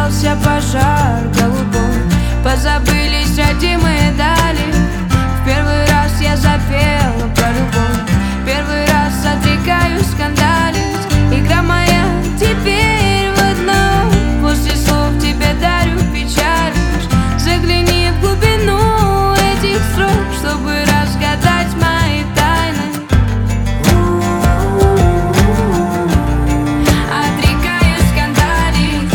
разгорался пожар голубой. Позабылись родимые дали. В первый раз я запела про любовь. Первый раз отрекаюсь скандалить. Игра моя теперь в одном. После слов тебе дарю печаль. Загляни в глубину этих строк, чтобы разгадать мои тайны. Отрекаюсь скандалить.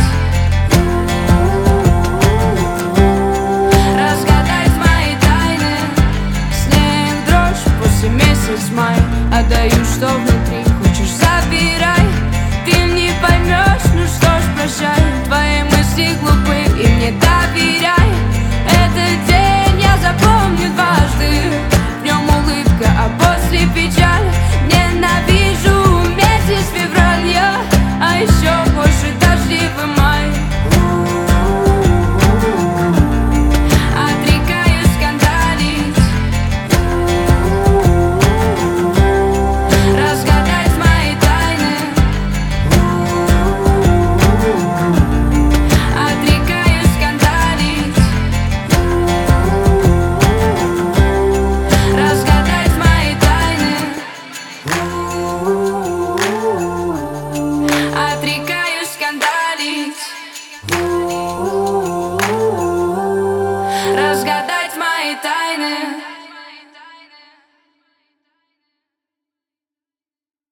Разгадать мои тайны. Снег, дрожь после месяц май. Отдаю, что внутри, хочешь забирай. Ты не поймешь, ну что ж, прощай. Твои мысли глупы, и мне доверяй. Этот день я запомню дважды. В нем улыбка, а после печаль. Ненавижу месяц февраль я, а еще больше дождливый май. Отрекаюсь скандалить. Разгадать мои тайны. Отрекаюсь скандалить. Разгадать мои тайны. Отрекаюсь скандалить. Разгадать мои тайны.